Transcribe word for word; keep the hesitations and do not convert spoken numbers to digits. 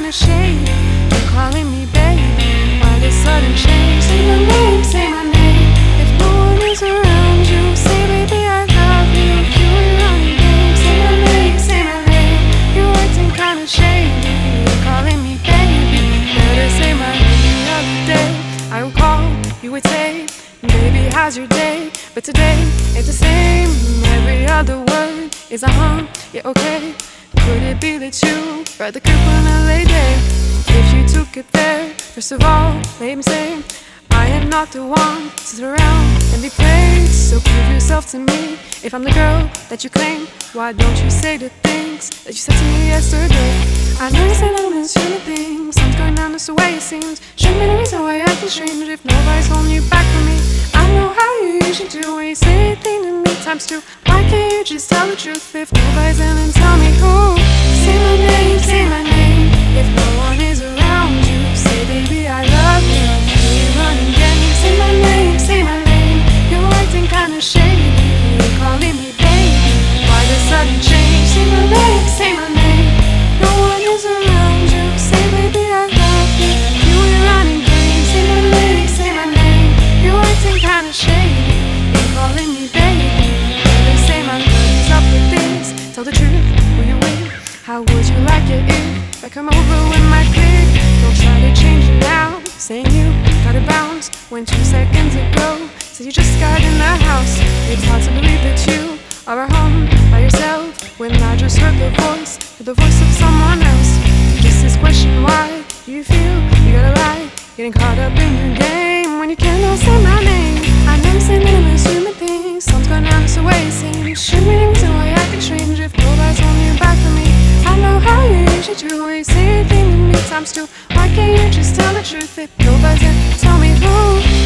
kinda shady. You're calling me baby. Why this sudden change? Say my name, say my name. If no one is around you, say baby I love you. If you were running game, say my name, say my name. You're acting kinda shady. You're calling me baby. Better say my name the other day. I would call, you would say, baby how's your day? But today it's the same. Every other word is a huh, yeah okay. Could it be that you read the crib when I lay there? If you took it there, first of all, let me say I am not the one to sit around and be played. So prove yourself to me. If I'm the girl that you claim, why don't you say the things that you said to me yesterday? I know you said I'm assuming things. Something's going on, that's the way it seems. Shouldn't be the reason why I feel strange if nobody's holding you back from me. I know how you usually do when you say a thing to me times two. Why can't you just tell the truth if nobody's in and tell me who? Say my name, say my name. If no one is around you, say baby I love you. You're running game. Say my name, say my name. You're acting kinda shady. You're calling me baby. Why the sudden change? Say my name, say my name. No one is around you, say baby I love you. You were running game. Say my name, say my name. You're acting kinda shady. You're calling me baby. Better say my name's up with this. Tell the truth, who you with? How would you like it if I come over with my click? Don't try to change it now. Saying you gotta bounce when two seconds ago said you just got in the house. It's hard to believe that you are at home by yourself when I just heard the voice, heard the voice of someone else. Just this question, why do you feel you gotta lie? Getting caught up in your game when you cannot say my name. I never say that I'm assuming things. Something's going on, that's the way it seems. Shouldn't be the reason why I think strange if nobody's holding you back from me. I know how you usually do when you say a thing to me times two. Why can't you just tell the truth if nobody's in? Tell me who.